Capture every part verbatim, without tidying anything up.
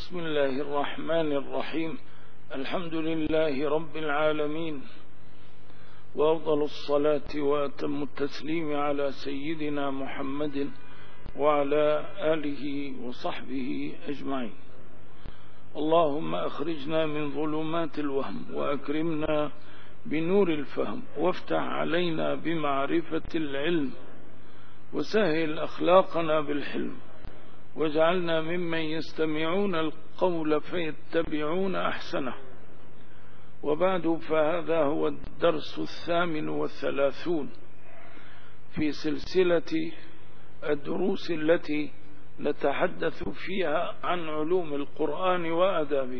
بسم الله الرحمن الرحيم. الحمد لله رب العالمين، وأفضل الصلاة وأتم التسليم على سيدنا محمد وعلى آله وصحبه أجمعين. اللهم أخرجنا من ظلمات الوهم وأكرمنا بنور الفهم، وافتح علينا بمعرفة العلم، وسهل أخلاقنا بالحلم، واجعلنا ممن يستمعون القول فيتبعون أحسنه. وبعد، فهذا هو الدرس الثامن والثلاثون في سلسلة الدروس التي نتحدث فيها عن علوم القرآن وآدابه.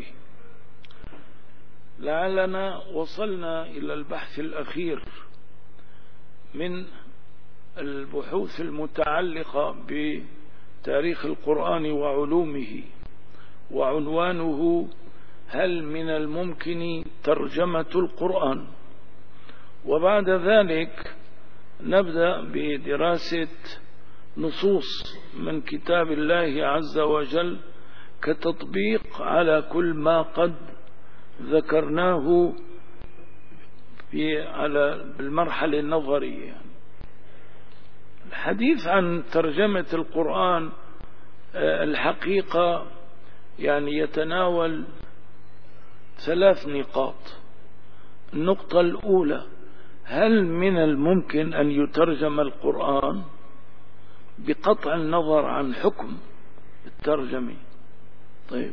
لعلنا وصلنا إلى البحث الأخير من البحوث المتعلقة بتاريخ القرآن وعلومه، وعنوانه: هل من الممكن ترجمة القرآن؟ وبعد ذلك نبدأ بدراسة نصوص من كتاب الله عز وجل كتطبيق على كل ما قد ذكرناه في على المرحلة النظرية. الحديث عن ترجمة القرآن الحقيقة يعني يتناول ثلاث نقاط. النقطة الأولى: هل من الممكن أن يترجم القرآن بقطع النظر عن حكم الترجمة؟ طيب،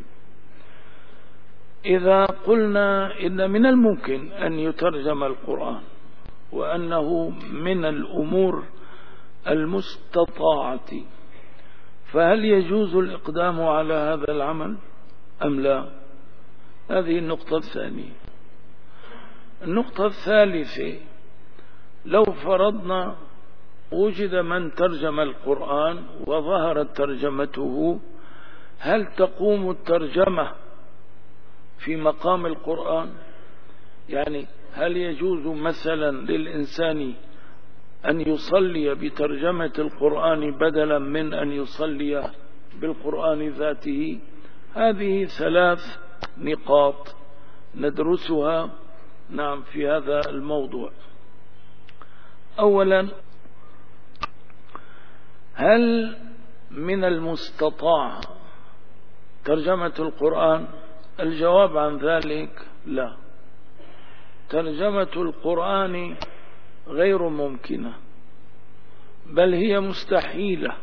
إذا قلنا إن من الممكن أن يترجم القرآن وأنه من الأمور المستطاعة، فهل يجوز الإقدام على هذا العمل أم لا؟ هذه النقطة الثانية. النقطة الثالثة: لو فرضنا وجد من ترجم القرآن وظهرت ترجمته، هل تقوم الترجمة في مقام القرآن؟ يعني هل يجوز مثلا للإنسان أن يصلي بترجمة القرآن بدلا من أن يصلي بالقرآن ذاته؟ هذه ثلاث نقاط ندرسها نعم في هذا الموضوع. أولا، هل من المستطاع ترجمة القرآن؟ الجواب عن ذلك: لا. ترجمة القرآن غير ممكنة، بل هي مستحيلة.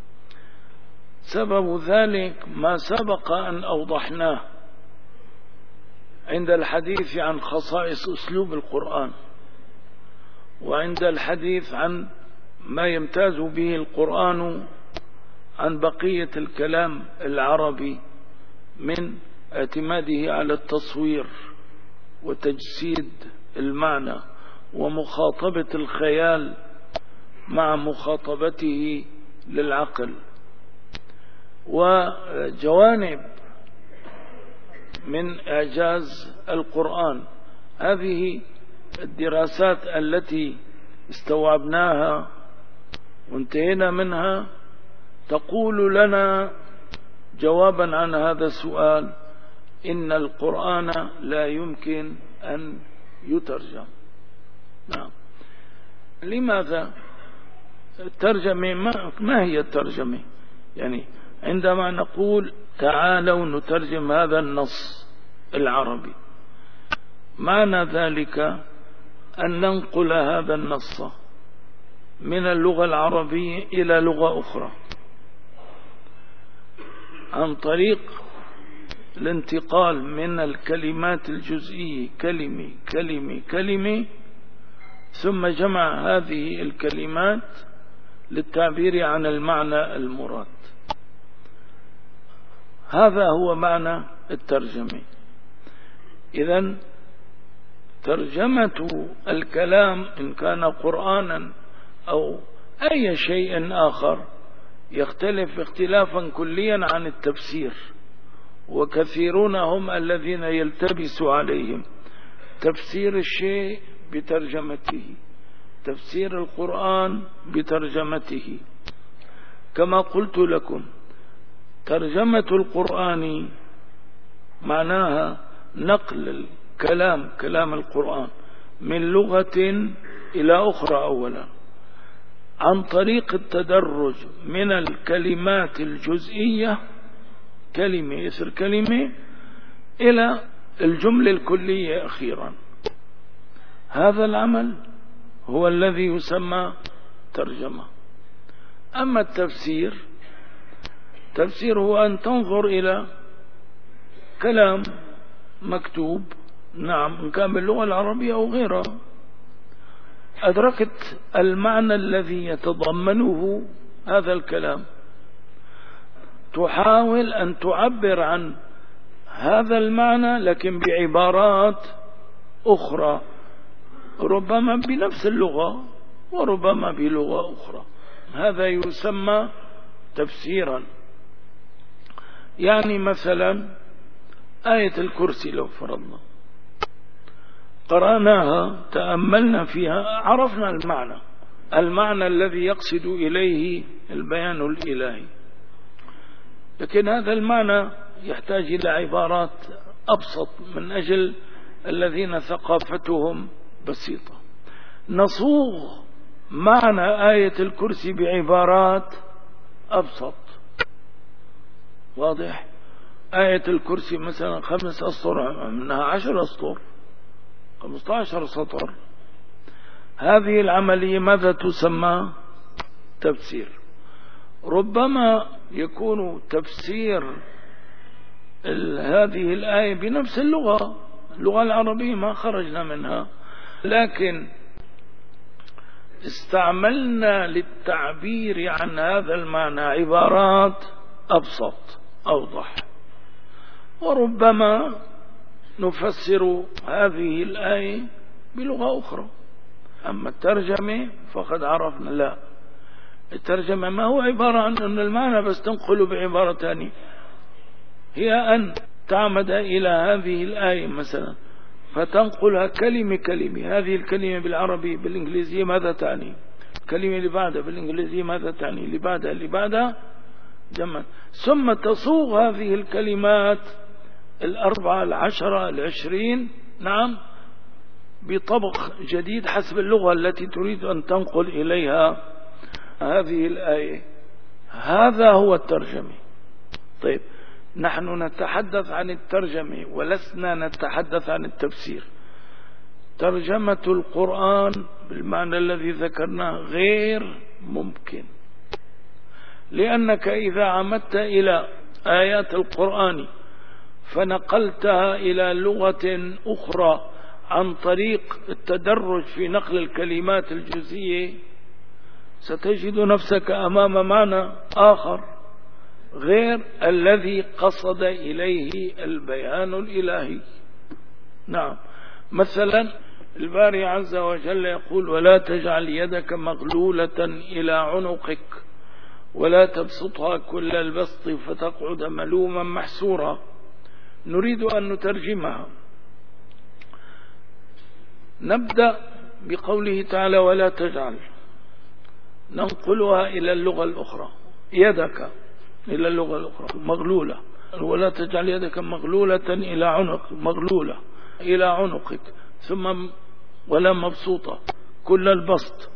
سبب ذلك ما سبق أن أوضحناه عند الحديث عن خصائص أسلوب القرآن، وعند الحديث عن ما يمتاز به القرآن عن بقية الكلام العربي من اعتماده على التصوير وتجسيد المعنى ومخاطبة الخيال مع مخاطبته للعقل، وجوانب من إعجاز القرآن. هذه الدراسات التي استوعبناها وانتهينا منها تقول لنا جوابا عن هذا السؤال: إن القرآن لا يمكن أن يترجم. نعم. لماذا؟ الترجمة ما, ما هي الترجمة؟ يعني عندما نقول تعالوا نترجم هذا النص العربي، معنى ذلك أن ننقل هذا النص من اللغة العربية إلى لغة أخرى عن طريق الانتقال من الكلمات الجزئية كلمة كلمة كلمة، ثم جمع هذه الكلمات للتعبير عن المعنى المراد. هذا هو معنى الترجمة. إذن ترجمة الكلام إن كان قرآنا أو أي شيء آخر يختلف اختلافا كليا عن التفسير، وكثيرون هم الذين يلتبس عليهم تفسير الشيء بترجمته، تفسير القرآن بترجمته. كما قلت لكم، ترجمة القرآن معناها نقل الكلام كلام القرآن من لغة إلى أخرى أولا عن طريق التدرج من الكلمات الجزئية كلمة يسر كلمة إلى الجملة الكلية أخيرا. هذا العمل هو الذي يسمى ترجمة. أما التفسير، تفسير هو أن تنظر إلى كلام مكتوب، نعم إن كان باللغة العربية أو غيرها، أدركت المعنى الذي يتضمنه هذا الكلام، تحاول أن تعبر عن هذا المعنى لكن بعبارات أخرى، ربما بنفس اللغة وربما بلغة أخرى. هذا يسمى تفسيرا. يعني مثلا آية الكرسي لو فرضنا قرأناها تأملنا فيها عرفنا المعنى المعنى الذي يقصد إليه البيان الإلهي، لكن هذا المعنى يحتاج إلى عبارات أبسط من أجل الذين ثقافتهم بسيطة. نصوغ معنى آية الكرسي بعبارات أبسط. واضح؟ آية الكرسي مثلا خمس أسطر، منها عشر أسطر، خمسة عشر سطر. هذه العملية ماذا تسمى؟ تفسير. ربما يكون تفسير هذه الآية بنفس اللغة، اللغة العربية ما خرجنا منها، لكن استعملنا للتعبير عن هذا المعنى عبارات أبسط أوضح. وربما نفسر هذه الآية بلغة أخرى. أما الترجمة فقد عرفنا لا، الترجمة ما هو عبارة عن أن المعنى بس تنقله بعبارة ثانية، هي أن تعمد إلى هذه الآية مثلا فتنقلها كلمة كلمة، هذه الكلمة بالعربي بالإنجليزية ماذا تعني، الكلمة اللي بعدها بالإنجليزية ماذا تعني، اللي بعدها اللي بعدها جمع، ثم تصوغ هذه الكلمات الأربعة العشرة العشرين نعم بطبق جديد حسب اللغة التي تريد أن تنقل إليها هذه الآية. هذا هو الترجمة. طيب نحن نتحدث عن الترجمة ولسنا نتحدث عن التفسير. ترجمة القرآن بالمعنى الذي ذكرناه غير ممكن، لأنك إذا عمدت إلى آيات القرآن فنقلتها إلى لغة أخرى عن طريق التدرج في نقل الكلمات الجزئية ستجد نفسك أمام معنى آخر غير الذي قصد إليه البيان الإلهي. نعم، مثلا الباري عز وجل يقول ولا تجعل يدك مغلولة إلى عنقك ولا تبسطها كل البسط فتقعد ملوما محسورا. نريد أن نترجمها. نبدأ بقوله تعالى ولا تجعل، ننقلها إلى اللغة الأخرى، يدك إلى اللغة الأخرى مغلولة، ولا تجعل يدك مغلولة إلى عنق، مغلولة إلى عنقك، ثم ولا مبسوطة كل البسط.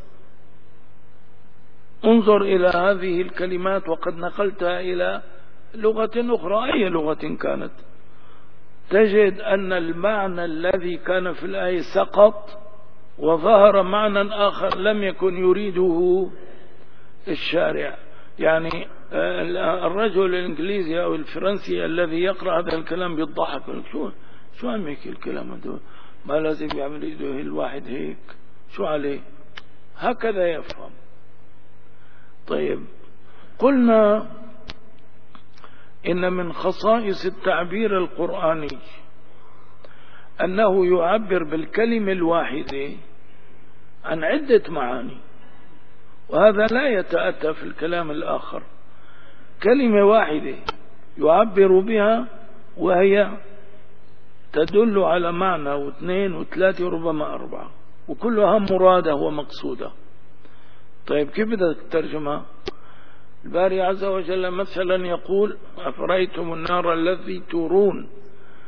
انظر إلى هذه الكلمات وقد نقلتها إلى لغة أخرى أي لغة كانت، تجد أن المعنى الذي كان في الآية سقط وظهر معنى آخر لم يكن يريده الشارع. يعني الرجل الإنجليزي أو الفرنسي الذي يقرأ هذا الكلام بيضحك، شو شو عم هيك الكلام هذا، ما لازم يعمل إيده الواحد هيك، شو عليه، هكذا يفهم. طيب قلنا إن من خصائص التعبير القرآني أنه يعبر بالكلمة الواحدة عن عدة معاني، وهذا لا يتأتى في الكلام الآخر. كلمة واحدة يعبر بها وهي تدل على معنى واثنين وثلاثة وربما أربعة، وكلها مرادة ومقصودة. طيب كيف بدك تترجمها؟ الباري عز وجل مثلا يقول أفرأيتم النار الذي تورون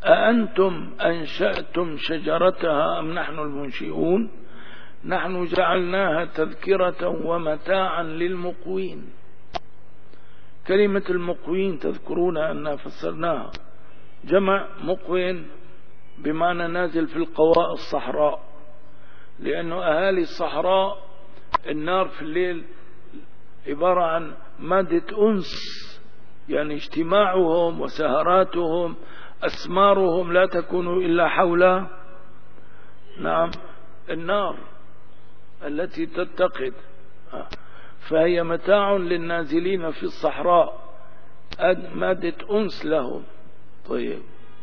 أأنتم أنشأتم شجرتها أم نحن المنشئون نحن جعلناها تذكرة ومتاعا للمقوين. كلمة المقوين تذكرون أننا فسرناها جمع مقوين بمعنى نازل في القواء الصحراء، لأنه أهالي الصحراء النار في الليل عبارة عن مادة أنس، يعني اجتماعهم وسهراتهم أسمارهم لا تكون إلا حول نعم النار التي تتقد، فهي متاع للنازلين في الصحراء مادة أنس لهم. طيب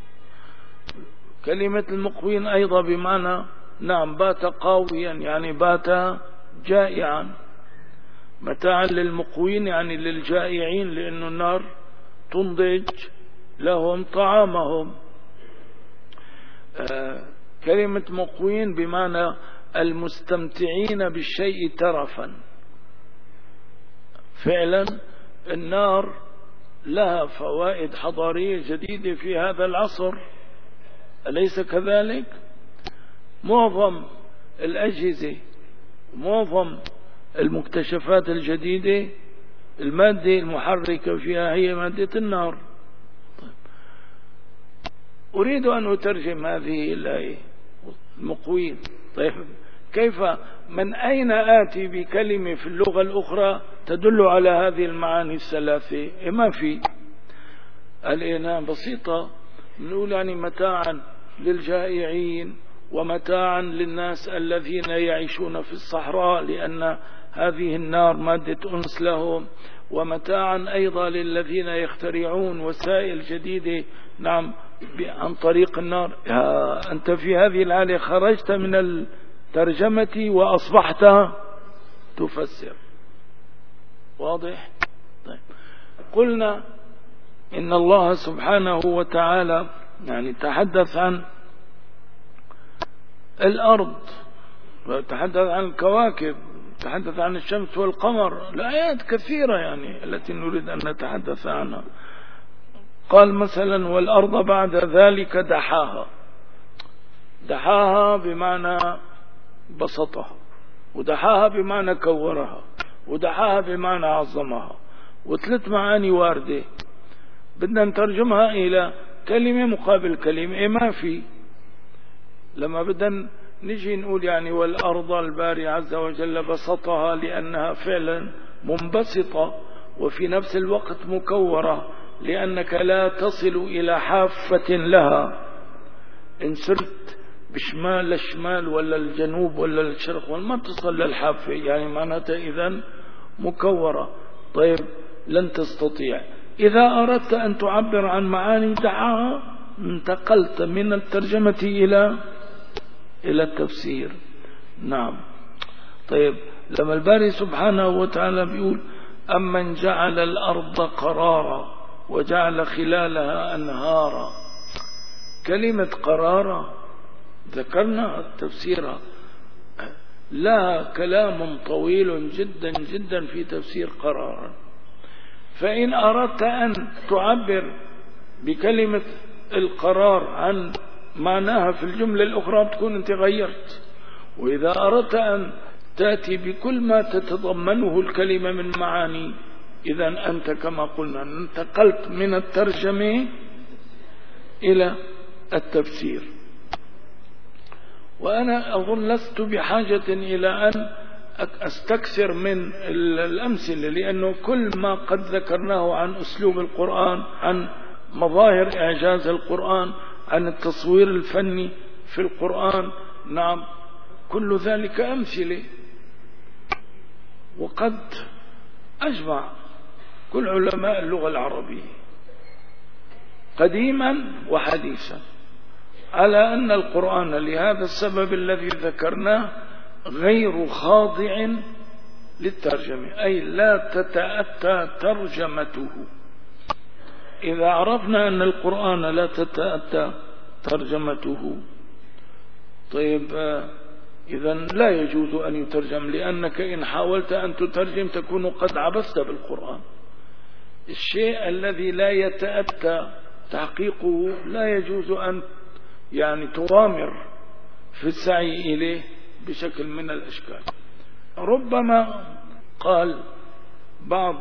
كلمة المقوين أيضا بمعنى نعم بات قاويا يعني بات جائعا، متاعا للمقوين يعني للجائعين، لأن النار تنضج لهم طعامهم. آه كلمة مقوين بمعنى المستمتعين بالشيء ترفا. فعلا النار لها فوائد حضارية جديدة في هذا العصر، أليس كذلك؟ معظم الأجهزة معظم المكتشفات الجديدة المادة المحركة فيها هي مادة النار. طيب. أريد أن أترجم هذه الآية المقوين. طيب كيف من أين آتي بكلمة في اللغة الأخرى تدل على هذه المعاني الثلاثة؟ ما في. الآن بسيطة، نقول يعني متاعا للجائعين ومتاعا للناس الذين يعيشون في الصحراء لأن هذه النار مادة أنس لهم، ومتاعا أيضا للذين يخترعون وسائل جديدة نعم عن طريق النار. أنت في هذه الحالة خرجت من الترجمة وأصبحت تفسر. واضح؟ طيب. قلنا إن الله سبحانه وتعالى يعني تحدث عن الأرض وتحدث عن الكواكب، تحدث عن الشمس والقمر، الآيات كثيرة يعني التي نريد أن نتحدث عنها. قال مثلا والأرض بعد ذلك دحاها. دحاها بمعنى بسطها، ودحاها بمعنى كورها، ودحاها بمعنى عظمها، وثلاث معاني واردة بدنا نترجمها إلى كلمة مقابل كلمة. ما في. لما بدنا نجي نقول يعني والأرض الباري عز وجل بسطها لأنها فعلا منبسطة وفي نفس الوقت مكورة، لأنك لا تصل إلى حافة لها. إن سرت بشمال الشمال ولا الجنوب ولا الشرق وما تصل للحافة، يعني معناتها إذن مكورة. طيب لن تستطيع. إذا أردت أن تعبر عن معاني دعاها انتقلت من الترجمة إلى إلى التفسير. نعم. طيب لما الباري سبحانه وتعالى بيقول أمن جعل الأرض قرارا وجعل خلالها أنهارا، كلمة قرارا ذكرنا التفسير لها كلام طويل جدا جدا في تفسير قرارا. فإن أردت أن تعبر بكلمة القرار عن معناها في الجملة الأخرى بتكون أنت غيرت. وإذا أردت أن تأتي بكل ما تتضمنه الكلمة من معاني إذن أنت كما قلنا انتقلت من الترجمة إلى التفسير. وأنا أظن لست بحاجة إلى أن أستكثر من الأمثلة، لأنه كل ما قد ذكرناه عن أسلوب القرآن، عن مظاهر إعجاز القرآن، عن التصوير الفني في القرآن، نعم كل ذلك أمثلة. وقد أجمع كل علماء اللغة العربية قديما وحديثا على أن القرآن لهذا السبب الذي ذكرناه غير خاضع للترجمة، أي لا تتأتى ترجمته. إذا عرفنا أن القرآن لا تتأتى ترجمته، طيب إذن لا يجوز أن يترجم، لأنك إن حاولت أن تترجم تكون قد عبثت بالقرآن. الشيء الذي لا يتأتى تحقيقه لا يجوز أن يعني تغامر في السعي إليه بشكل من الأشكال. ربما قال بعض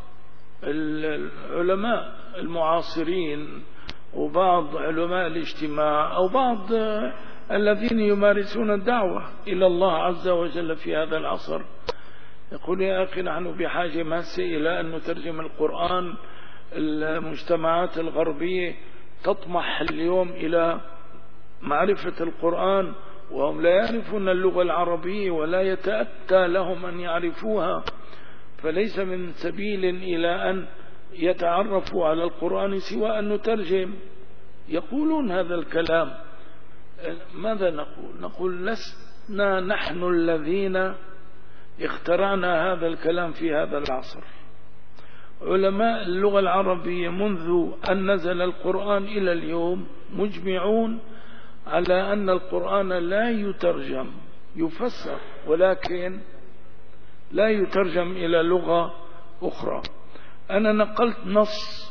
العلماء المعاصرين وبعض علماء الاجتماع أو بعض الذين يمارسون الدعوة إلى الله عز وجل في هذا العصر، يقول يا أخي نحن بحاجة ماسة إلى أن نترجم القرآن. المجتمعات الغربية تطمح اليوم إلى معرفة القرآن وهم لا يعرفون اللغة العربية ولا يتأتى لهم أن يعرفوها، فليس من سبيل إلى أن يتعرفوا على القرآن سوى أن نترجم. يقولون هذا الكلام. ماذا نقول؟ نقول لسنا نحن الذين اخترعنا هذا الكلام في هذا العصر. علماء اللغة العربية منذ أن نزل القرآن إلى اليوم مجمعون على أن القرآن لا يترجم، يفسر ولكن لا يترجم إلى لغة أخرى. أنا نقلت نص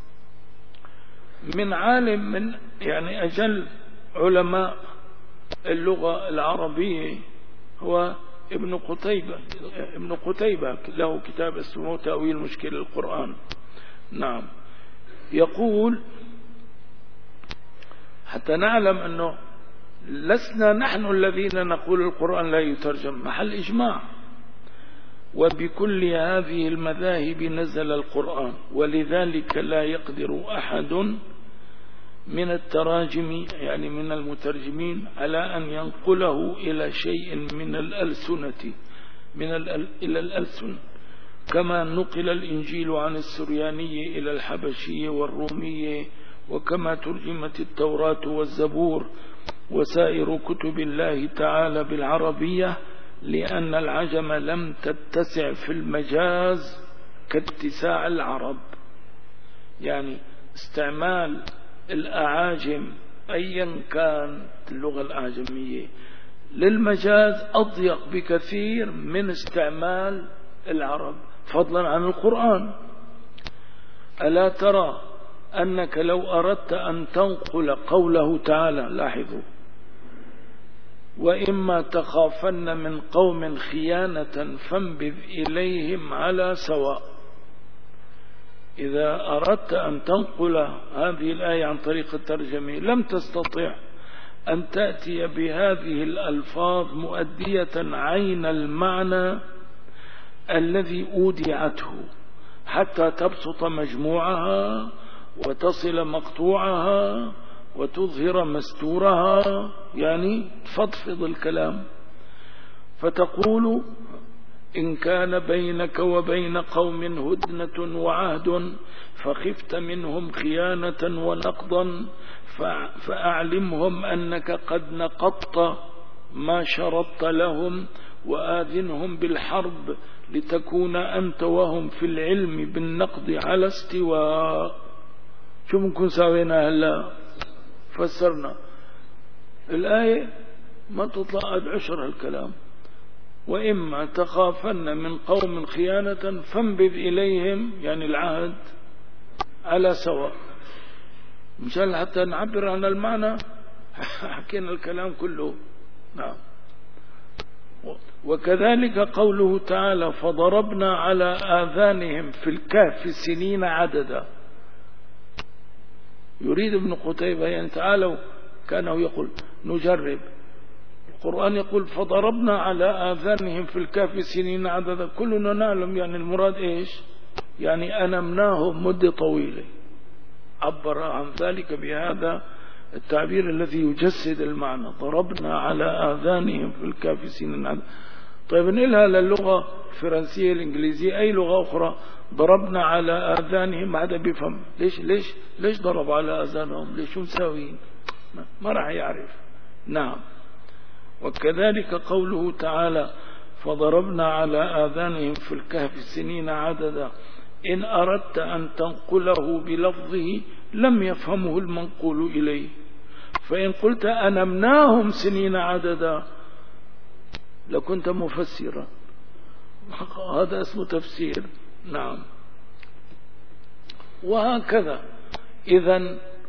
من عالم من يعني أجل علماء اللغة العربية، هو ابن قتيبة. ابن قتيبة له كتاب اسمه تأويل مشكل القرآن. نعم، يقول حتى نعلم أنه لسنا نحن الذين نقول القرآن لا يترجم، محل إجماع. وبكل هذه المذاهب نزل القرآن، ولذلك لا يقدر أحد من التراجم يعني من المترجمين على أن ينقله إلى شيء من الألسنة من الأل إلى الألسن، كما نقل الإنجيل عن السريانية إلى الحبشية والرومية، وكما ترجمت التوراة والزبور وسائر كتب الله تعالى بالعربية، لأن العجم لم تتسع في المجاز كاتساع العرب. يعني استعمال الأعاجم أيا كان اللغة الأعجمية للمجاز أضيق بكثير من استعمال العرب، فضلا عن القرآن. ألا ترى أنك لو أردت أن تنقل قوله تعالى، لاحظوا، وإما تخافن من قوم خيانة فانبذ إليهم على سواء. إذا أردت أن تنقل هذه الآية عن طريق الترجمة لم تستطع أن تأتي بهذه الألفاظ مؤدية عين المعنى الذي أودعته حتى تبسط مجموعها وتصل مقطوعها وتظهر مستورها، يعني تفضفض الكلام. فتقول إن كان بينك وبين قوم هدنة وعهد فخفت منهم خيانة ونقضا فأعلمهم أنك قد نقضت ما شرطت لهم وآذنهم بالحرب لتكون أنت وهم في العلم بالنقض على استواء. شو ممكن سوينا هلا؟ فسرنا الآية ما تطلع قد عشر هالكلام. وإما تخافن من قوم خيانة فانبذ إليهم، يعني العهد على سواء، مشان حتى نعبر عن المعنى حكينا الكلام كله. نعم. وكذلك قوله تعالى فضربنا على آذانهم في الكهف سنين عددا. يريد ابن قتيبة يعني تعالوا، كانوا يقول نجرب، القرآن يقول فضربنا على آذانهم في الكهف سنين عددا. كلنا نعلم يعني المراد إيش؟ يعني أنمناهم مدة طويلة. عبر عن ذلك بهذا التعبير الذي يجسد المعنى، ضربنا على آذانهم في الكهف سنين عددا. طيب نقلها للغة الفرنسية الإنجليزية أي لغة أخرى، ضربنا على آذانهم، ما حدا بيفهم ليش ليش ليش ضرب على آذانهم، ليش شو مساوين، ما راح يعرف. نعم. وكذلك قوله تعالى فضربنا على آذانهم في الكهف سنين عددا، إن أردت أن تنقله بلفظه لم يفهمه المنقول إليه، فإن قلت أنمناهم سنين عددا لكنت مفسرا، هذا اسمه تفسير. نعم. وهكذا إذن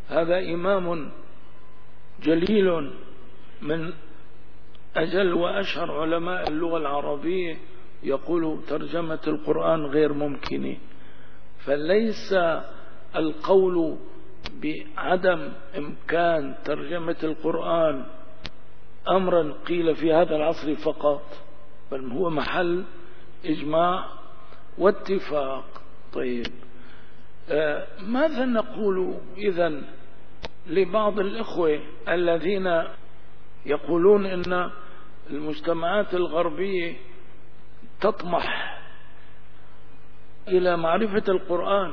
هذا إمام جليل من أجل وأشهر علماء اللغة العربية يقول ترجمة القرآن غير ممكنة. فليس القول بعدم إمكان ترجمة القرآن أمرا قيل في هذا العصر فقط، بل هو محل إجماع واتفاق. طيب آه ماذا نقول إذن لبعض الإخوة الذين يقولون إن المجتمعات الغربية تطمح إلى معرفة القرآن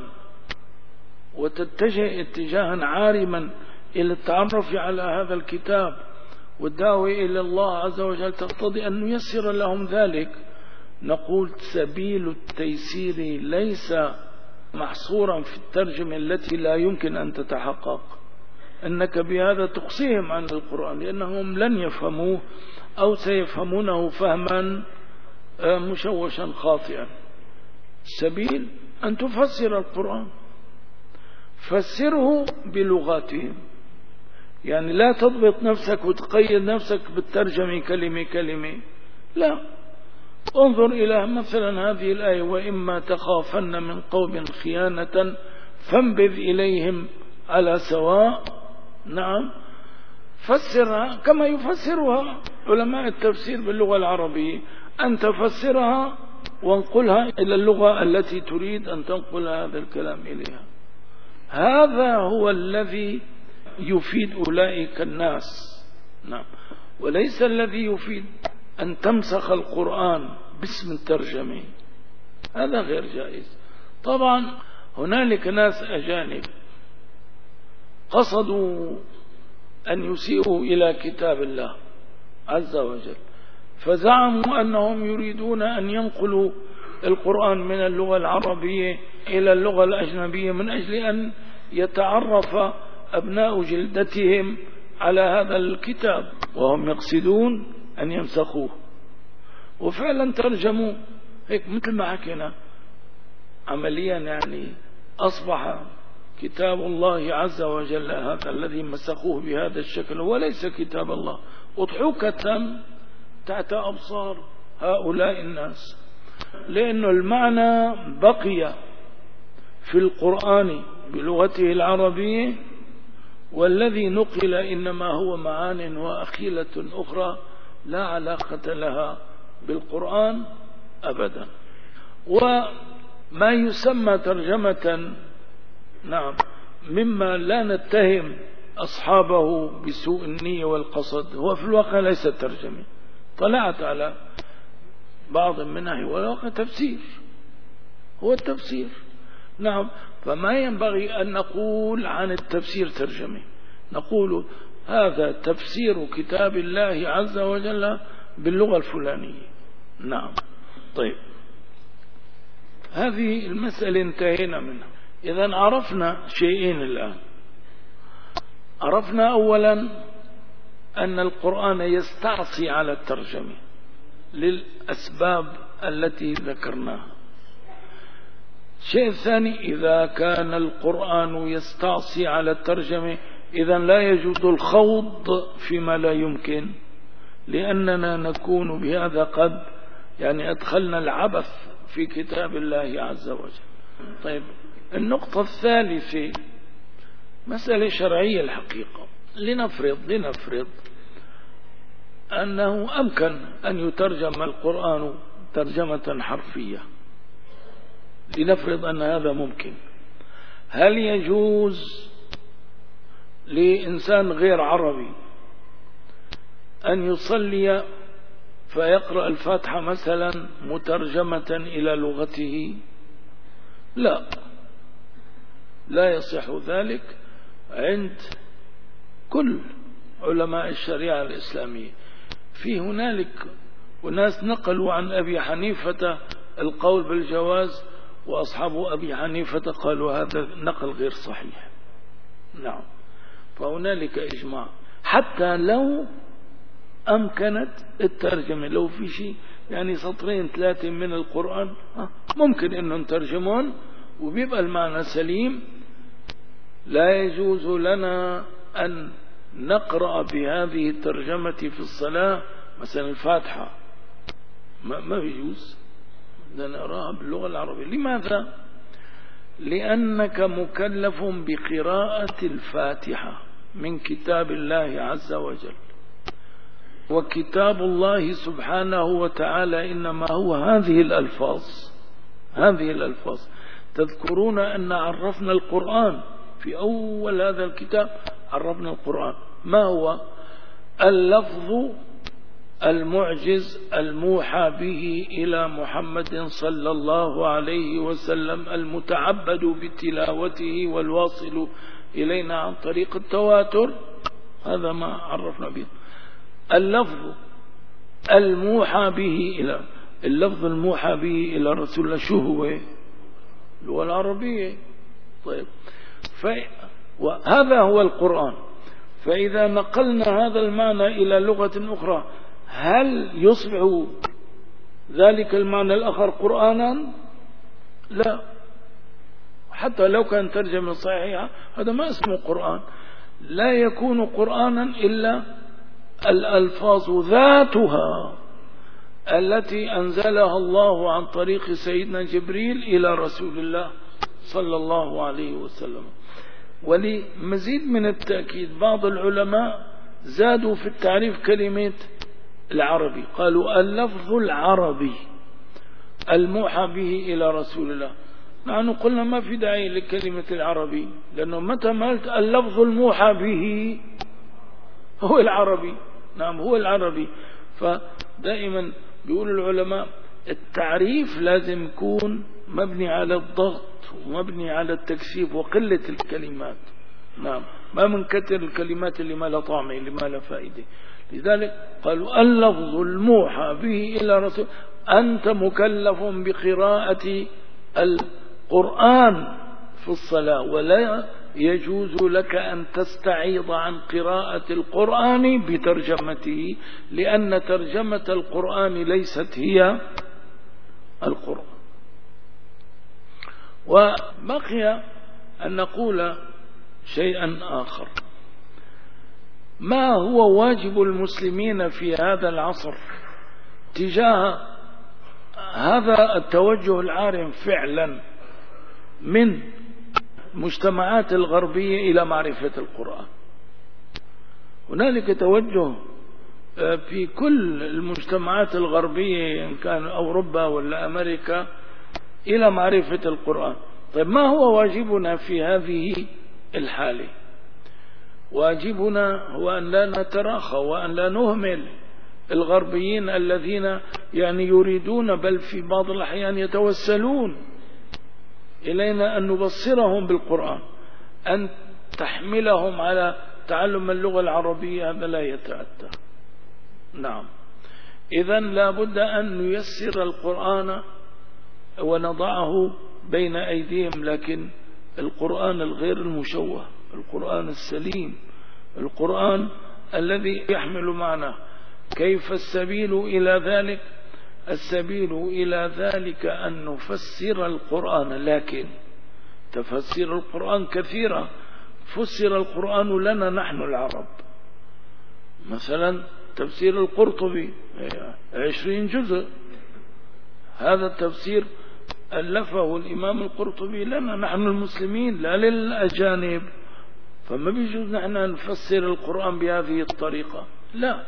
وتتجه اتجاها عارما إلى التعرف على هذا الكتاب والدعوة إلى الله عز وجل تقتضي أن نيسر لهم ذلك؟ نقول سبيل التيسير ليس محصورا في الترجمة التي لا يمكن أن تتحقق، أنك بهذا تقصيهم عن القرآن لأنهم لن يفهموه أو سيفهمونه فهما مشوشا خاطئا. السبيل أن تفسر القرآن، فسره بلغاتهم، يعني لا تضبط نفسك وتقيد نفسك بالترجمة كلمة كلمة، لا، انظر إلى مثلا هذه الآية وإما تخافن من قوم خيانة فانبذ إليهم على سواء. نعم، فسرها كما يفسرها علماء التفسير باللغة العربية، أن تفسرها وانقلها إلى اللغة التي تريد أن تنقل هذا الكلام إليها. هذا هو الذي يفيد أولئك الناس. نعم، وليس الذي يفيد أن تمسخ القرآن باسم الترجمة، هذا غير جائز. طبعا هنالك ناس أجانب قصدوا أن يسيئوا إلى كتاب الله عز وجل، فزعموا أنهم يريدون أن ينقلوا القرآن من اللغة العربية إلى اللغة الأجنبية من أجل أن يتعرف أبناء جلدتهم على هذا الكتاب، وهم يقصدون أن يمسخوه. وفعلا ترجموا هيك مثل ما حكينا عمليا، يعني أصبح كتاب الله عز وجل هذا الذي مسخوه بهذا الشكل وليس كتاب الله، أضحوكة تحت أبصار هؤلاء الناس، لأن المعنى بقي في القرآن بلغته العربية، والذي نقل إنما هو معان وأخيلة أخرى لا علاقة لها بالقرآن أبدا. وما يسمى ترجمة، نعم، مما لا نتهم أصحابه بسوء النية والقصد، هو في الواقع ليس ترجمة. طلعت على بعض منها والواقع تفسير، هو التفسير. نعم، فما ينبغي أن نقول عن التفسير ترجمة، نقول هذا تفسير كتاب الله عز وجل باللغة الفلانية. نعم، طيب، هذه المسألة انتهينا منها. إذن عرفنا شيئين الآن. عرفنا أولا أن القرآن يستعصي على الترجمة للأسباب التي ذكرناها. الشيء الثاني، إذا كان القرآن يستعصي على الترجمة إذن لا يجوز الخوض فيما لا يمكن، لأننا نكون بهذا قد يعني أدخلنا العبث في كتاب الله عز وجل. طيب، النقطة الثالثة مسألة شرعية الحقيقة. لنفرض لنفرض أنه أمكن أن يترجم القرآن ترجمة حرفية، لنفرض أن هذا ممكن. هل يجوز لإنسان غير عربي أن يصلي فيقرأ الفاتحة مثلا مترجمة إلى لغته؟ لا، لا يصح ذلك عند كل علماء الشريعة الإسلامية. في هنالك وناس نقلوا عن أبي حنيفة القول بالجواز، وأصحاب أبي حنيفة قالوا هذا نقل غير صحيح. نعم، فهنالك إجماع حتى لو أمكنت الترجمة، لو في شيء يعني سطرين ثلاثة من القرآن ممكن أنه نترجمون وبيبقى المعنى سليم، لا يجوز لنا أن نقرأ بهذه الترجمة في الصلاة مثلا الفاتحة، ما, ما يجوز نراها باللغة العربية. لماذا؟ لأنك مكلف بقراءة الفاتحة من كتاب الله عز وجل، وكتاب الله سبحانه وتعالى إنما هو هذه الألفاظ هذه الألفاظ. تذكرون أن عرفنا القرآن في أول هذا الكتاب، عرفنا القرآن ما هو؟ اللفظ المعجز الموحى به إلى محمد صلى الله عليه وسلم المتعبد بتلاوته والواصل إلينا عن طريق التواتر، هذا ما عرفنا به. اللفظ الموحى به إلى اللفظ الموحى به إلى رسول الله شو هو؟ اللغة العربية. طيب، وهذا هو القرآن. فإذا نقلنا هذا المعنى إلى لغة أخرى، هل يصبح ذلك المعنى الآخر قرآنا؟ لا، حتى لو كان ترجمة صحيحة هذا ما اسمه قرآن. لا يكون قرآنا إلا الألفاظ ذاتها التي أنزلها الله عن طريق سيدنا جبريل إلى رسول الله صلى الله عليه وسلم. ولمزيد من التأكيد بعض العلماء زادوا في التعريف كلمة العربي، قالوا اللفظ العربي الموحى به إلى رسول الله. نحن قلنا ما في داعي لكلمة العربي، لأنه متى ما قلت اللفظ الموحى به هو العربي. نعم هو العربي. فدائما بيقول العلماء التعريف لازم يكون مبني على الضغط ومبني على التكثيف وقلة الكلمات. نعم، ما من كثر الكلمات اللي ما لا طعم اللي ما لا فائدة. لذلك قالوا اللفظ الموحى به إلى رسول، أنت مكلف بقراءة القرآن في الصلاة، ولا يجوز لك أن تستعيض عن قراءة القرآن بترجمته، لأن ترجمة القرآن ليست هي القرآن. وبقي أن نقول شيئا آخر، ما هو واجب المسلمين في هذا العصر تجاه هذا التوجه العارم فعلا من المجتمعات الغربية إلى معرفة القرآن. هنالك توجه في كل المجتمعات الغربية إن كان أوروبا ولا أمريكا إلى معرفة القرآن. طيب، ما هو واجبنا في هذه الحالة؟ واجبنا هو أن لا نتراخى وأن لا نهمل الغربيين الذين يعني يريدون بل في بعض الأحيان يتوسلون إلينا أن نبصرهم بالقرآن، أن تحملهم على تعلم اللغة العربية، هذا لا يتأتى. نعم، إذن لا بد أن نيسر القرآن ونضعه بين أيديهم، لكن القرآن الغير المشوه، القرآن السليم، القرآن الذي يحمل معناه. كيف السبيل إلى ذلك؟ السبيل إلى ذلك أن نفسر القرآن، لكن تفسير القرآن كثيرة. فسر القرآن لنا نحن العرب، مثلا تفسير القرطبي عشرين جزء، هذا التفسير ألفه الإمام القرطبي لنا نحن المسلمين لا للأجانب. فما بيجوز نحن نفسر القرآن بهذه الطريقة، لا.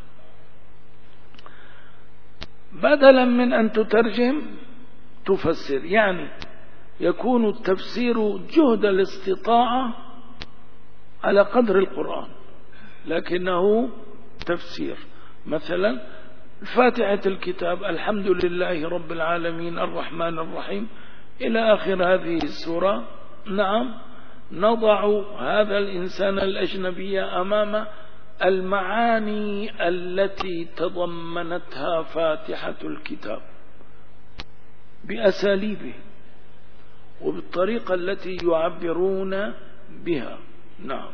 بدلا من أن تترجم تفسر، يعني يكون التفسير جهد الاستطاعة على قدر القرآن، لكنه تفسير. مثلا فاتحة الكتاب الحمد لله رب العالمين الرحمن الرحيم إلى آخر هذه السورة. نعم، نضع هذا الإنسان الأجنبي أمام المعاني التي تضمنتها فاتحة الكتاب بأساليبه وبالطريقة التي يعبرون بها. نعم،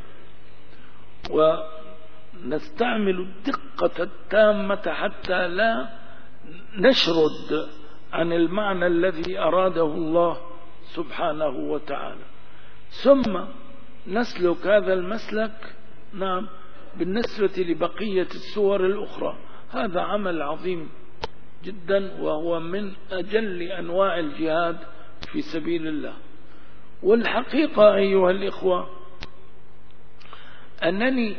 ونستعمل الدقة التامة حتى لا نشرد عن المعنى الذي أراده الله سبحانه وتعالى. ثم نسلك هذا المسلك نعم بالنسبة لبقية السور الأخرى. هذا عمل عظيم جدا، وهو من أجل أنواع الجهاد في سبيل الله. والحقيقة أيها الإخوة أنني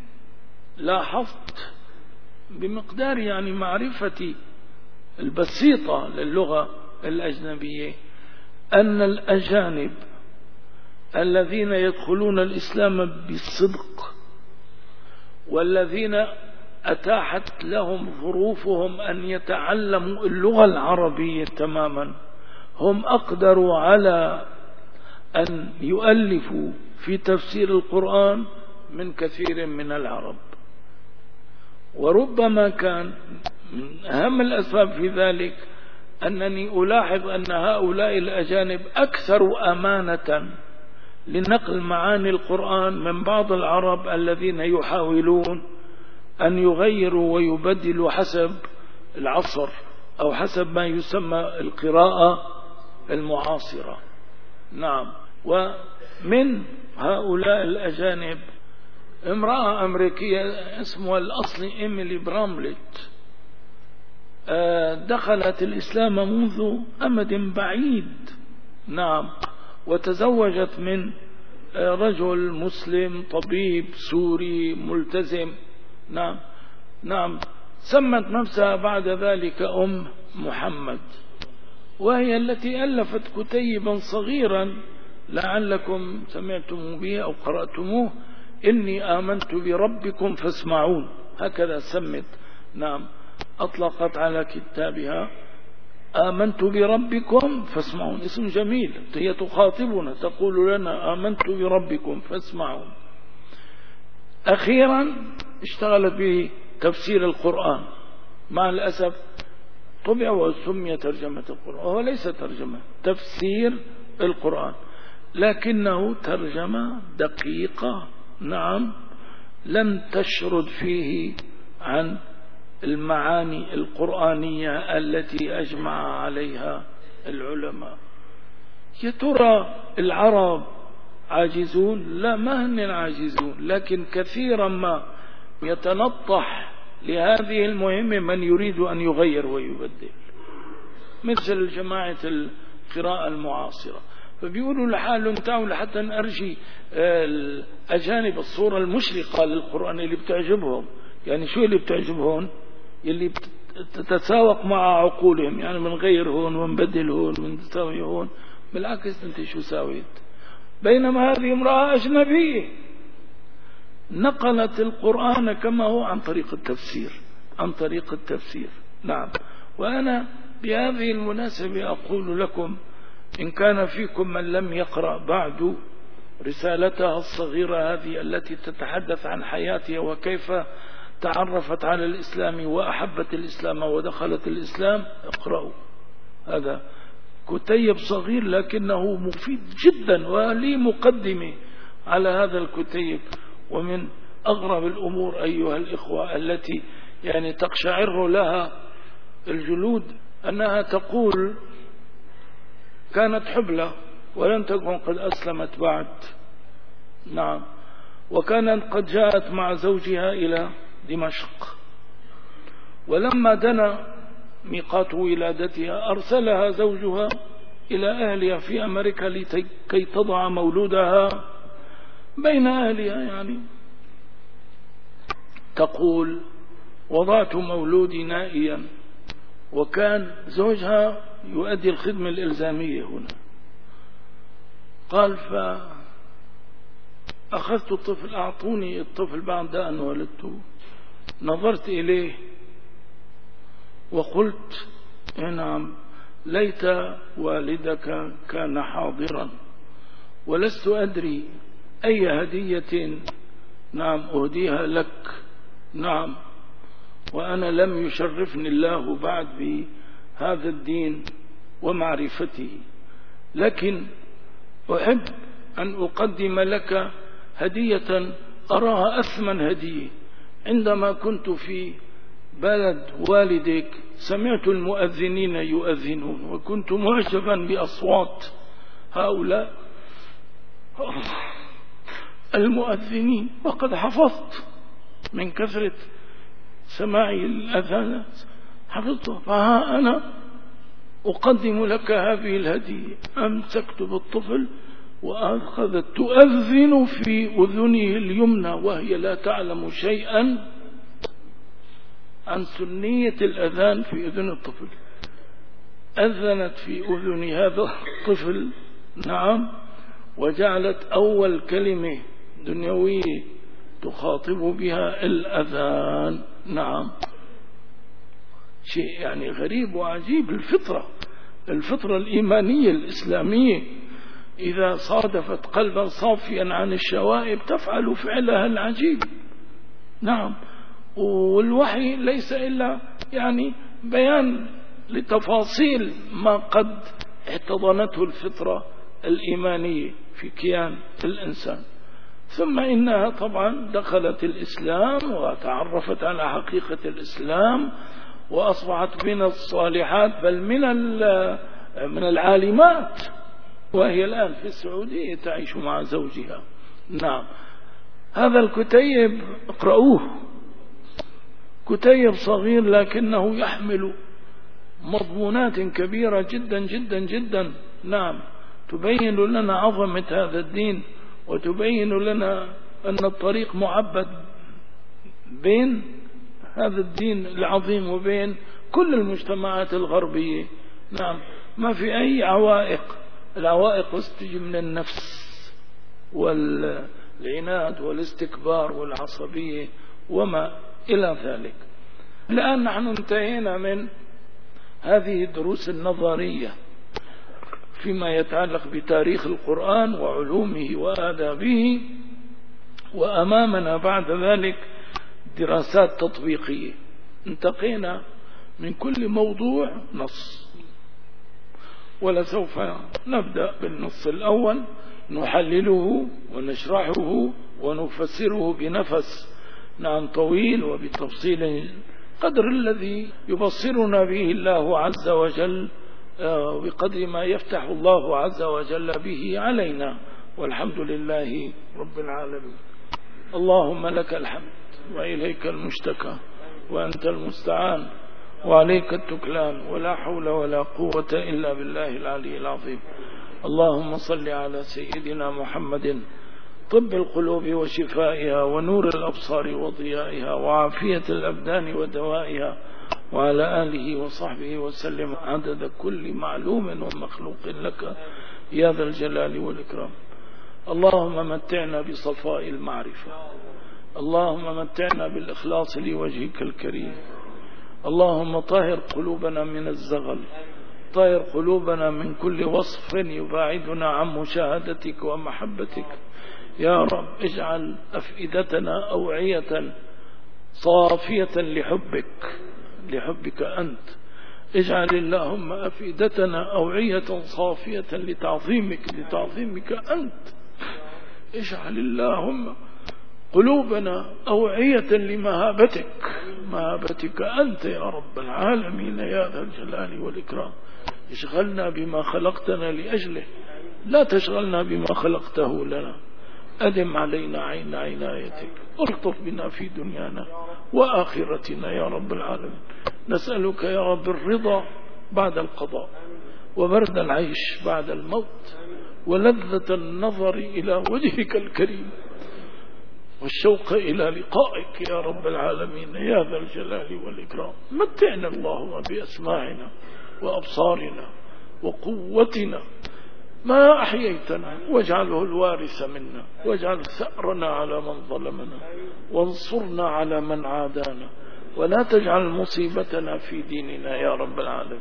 لاحظت بمقدار يعني معرفتي البسيطة للغة الأجنبية أن الأجانب الذين يدخلون الإسلام بالصدق والذين أتاحت لهم ظروفهم أن يتعلموا اللغة العربية تماما هم أقدروا على أن يؤلفوا في تفسير القرآن من كثير من العرب. وربما كان من أهم الأسباب في ذلك أنني ألاحظ أن هؤلاء الأجانب أكثر أمانة لنقل معاني القرآن من بعض العرب الذين يحاولون أن يغيروا ويبدلوا حسب العصر أو حسب ما يسمى القراءة المعاصرة. نعم. ومن هؤلاء الأجانب امرأة أمريكية اسمها الأصل إيميلي براملت، دخلت الإسلام منذ أمد بعيد. نعم. وتزوجت من رجل مسلم طبيب سوري ملتزم. نعم نعم سمت نفسها بعد ذلك أم محمد، وهي التي ألفت كتيبا صغيرا لعلكم سمعتم به أو قرأتموه، إني آمنت بربكم فاسمعون، هكذا سمت. نعم أطلقت على كتابها آمنت بربكم فاسمعون، اسم جميل. هي تخاطبنا تقول لنا آمنت بربكم فاسمعون. أخيرا اشتغلت بتفسير القرآن، مع الأسف طبع وسمي ترجمة القرآن، وهو ليس ترجمة، تفسير القرآن، لكنه ترجمة دقيقة. نعم لم تشرد فيه عن المعاني القرآنية التي أجمع عليها العلماء. يا ترى العرب عاجزون؟ لا، ما هن عاجزون، لكن كثيرا ما يتنطح لهذه المهمة من يريد أن يغير ويبدل، مثل جماعة القراءة المعاصرة. فبيقولوا لحالهم تعالوا لحتى نرجي الأجانب الصورة المشرقة للقرآن اللي بتعجبهم. يعني شو اللي بتعجبهم؟ اللي تتساوق مع عقولهم، يعني من غير هون ونبدل هون ونساوي هون. بالعكس انت شو ساويت؟ بينما هذه امرأة أجنبية نقلت القرآن كما هو عن طريق التفسير، عن طريق التفسير. نعم. وأنا بهذه المناسبة أقول لكم إن كان فيكم من لم يقرأ بعد رسالتها الصغيرة هذه التي تتحدث عن حياتها وكيف تعرفت على الإسلام وأحبت الإسلام ودخلت الإسلام، اقرأوا. هذا كتيب صغير لكنه مفيد جدا، ولي مقدمة على هذا الكتيب. ومن أغرب الأمور أيها الإخوة التي يعني تقشعر لها الجلود أنها تقول كانت حبلى ولم تكن قد أسلمت بعد. نعم. وكانت قد جاءت مع زوجها إلى دمشق، ولما دنا ميقات ولادتها أرسلها زوجها إلى أهلها في أمريكا لكي تضع مولودها بين أهلها. يعني تقول وضعت مولودي نائيا، وكان زوجها يؤدي الخدمة الإلزامية هنا. قال فأخذت الطفل، أعطوني الطفل بعد أن ولدته، نظرت إليه وقلت نعم ليت والدك كان حاضرا، ولست أدري أي هدية نعم أهديها لك. نعم. وأنا لم يشرفني الله بعد بهذا الدين ومعرفته، لكن أحب أن أقدم لك هدية أراها أثمن هدية. عندما كنت في بلد والدك سمعت المؤذنين يؤذنون، وكنت معجبا بأصوات هؤلاء المؤذنين، وقد حفظت من كثرة سماعي الأذان حفظته. فها أنا أقدم لك هذه الهدية. أمسكت بالطفل وأخذت تؤذن في أذنه اليمنى وهي لا تعلم شيئا عن سنية الأذان في أذن الطفل. أذنت في أذن هذا الطفل، نعم، وجعلت أول كلمة دنيوية تخاطب بها الأذان. نعم، شيء يعني غريب وعجيب. الفطرة الفطرة الإيمانية الإسلامية إذا صادفت قلبا صافيا عن الشوائب تفعل فعلها العجيب. نعم، والوحي ليس إلا يعني بيان لتفاصيل ما قد احتضنته الفطرة الإيمانية في كيان الإنسان. ثم إنها طبعا دخلت الإسلام وتعرفت على حقيقة الإسلام وأصبحت من الصالحات، بل من من العالمات، وهي الآن في السعودية تعيش مع زوجها. نعم، هذا الكتيب اقرأوه، كتيب صغير لكنه يحمل مضمونات كبيرة جدا جدا جدا. نعم، تبين لنا عظمة هذا الدين، وتبين لنا أن الطريق معبد بين هذا الدين العظيم وبين كل المجتمعات الغربية. نعم، ما في أي عوائق. العوائق تجي من النفس والعناد والاستكبار والعصبية وما إلى ذلك. الآن نحن انتهينا من هذه الدروس النظرية فيما يتعلق بتاريخ القرآن وعلومه وآدابه، وأمامنا بعد ذلك دراسات تطبيقية. انتقينا من كل موضوع نص، ولسوف نبدأ بالنص الأول نحلله ونشرحه ونفسره بنفس نعم طويل وبتفصيل قدر الذي يبصرنا به الله عز وجل، بقدر ما يفتح الله عز وجل به علينا، والحمد لله رب العالمين. اللهم لك الحمد وإليك المشتكى وأنت المستعان وعليك التكلان، ولا حول ولا قوة إلا بالله العلي العظيم. اللهم صل على سيدنا محمد طب القلوب وشفائها ونور الأبصار وضيائها وعافية الأبدان ودوائها، وعلى آله وصحبه وسلم عدد كل معلوم ومخلوق لك يا ذا الجلال والإكرام. اللهم متعنا بصفاء المعرفة، اللهم متعنا بالإخلاص لوجهك الكريم. اللهم طهر قلوبنا من الزغل، طهر قلوبنا من كل وصف يباعدنا عن مشاهدتك ومحبتك يا رب. اجعل أفئدتنا أوعية صافية لحبك لحبك أنت. اجعل اللهم أفئدتنا أوعية صافية لتعظيمك لتعظيمك أنت. اجعل اللهم قلوبنا أوعية لمهابتك مهابتك أنت يا رب العالمين يا ذا الجلال والإكرام. اشغلنا بما خلقتنا لأجله، لا تشغلنا بما خلقته لنا. أدم علينا عين عنايتك، الطف بنا في دنيانا وآخرتنا يا رب العالمين. نسألك يا رب الرضا بعد القضاء، وبرد العيش بعد الموت، ولذة النظر إلى وجهك الكريم، والشوق إلى لقائك يا رب العالمين يا ذا الجلال والإكرام. متعنا اللهم بأسماعنا وأبصارنا وقوتنا ما أحييتنا، واجعله الوارث منا، واجعل ثأرنا على من ظلمنا، وانصرنا على من عادانا، ولا تجعل مصيبتنا في ديننا يا رب العالمين.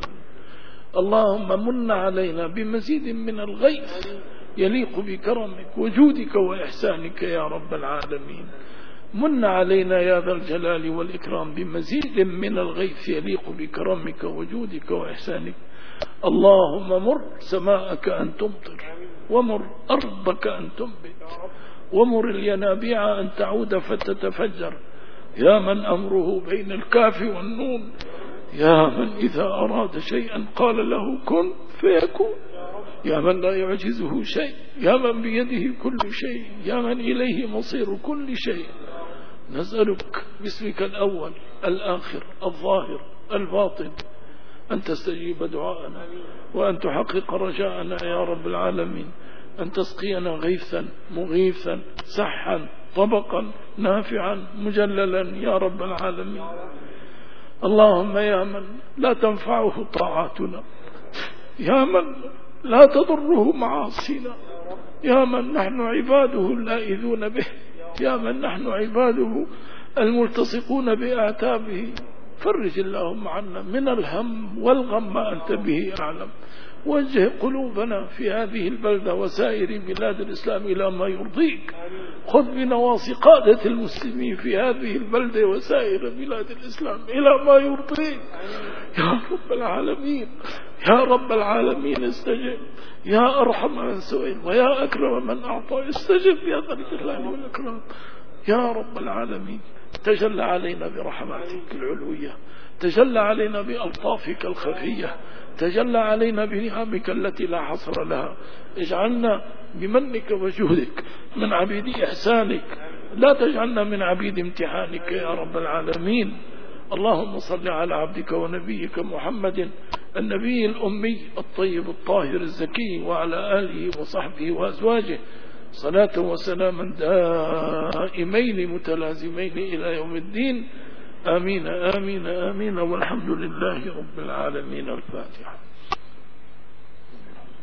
اللهم من علينا بمزيد من الغيث يليق بكرمك وجودك وإحسانك يا رب العالمين. من علينا يا ذا الجلال والإكرام بمزيد من الغيث يليق بكرمك وجودك وإحسانك. اللهم مر سماءك أن تمطر، ومر أرضك أن تنبت، ومر الينابيع أن تعود فتتفجر، يا من أمره بين الكاف والنون، يا من إذا أراد شيئا قال له كن فيكون، يا من لا يعجزه شيء، يا من بيده كل شيء، يا من إليه مصير كل شيء، نسألك باسمك الأول الآخر الظاهر الباطن أن تستجيب دعاءنا، وأن تحقق رجاءنا يا رب العالمين، أن تسقينا غيثا مغيثا سحا طبقا نافعا مجللا يا رب العالمين. اللهم يا من لا تنفعه طاعاتنا، يا من لا تضره معاصينا، يا من نحن عباده اللائذون به، يا من نحن عباده الملتصقون بأعتابه، فرج اللهم عنا من الهم والغم ما أنت به أعلم، وجه قلوبنا في هذه البلدة وسائر بلاد الإسلام إلى ما يرضيك، خذ بنواصي قادة المسلمين في هذه البلدة وسائر بلاد الإسلام إلى ما يرضيك يا رب العالمين. يا رب العالمين استجب، يا أرحم من سئل ويا أكرم من أعطى، استجب يا ذا الجلال والإكرام يا رب العالمين. تجلى علينا برحماتك العلوية، تجلى علينا بألطافك الخفية، تجلى علينا بنعمك التي لا حصر لها، اجعلنا بمنك وجودك من عبيد إحسانك، لا تجعلنا من عبيد امتحانك يا رب العالمين. اللهم صل على عبدك ونبيك محمد النبي الأمي الطيب الطاهر الزكي، وعلى آله وصحبه وأزواجه صلاة وسلاما دائمين متلازمين إلى يوم الدين. آمين آمين آمين، والحمد لله رب العالمين. الفاتحة.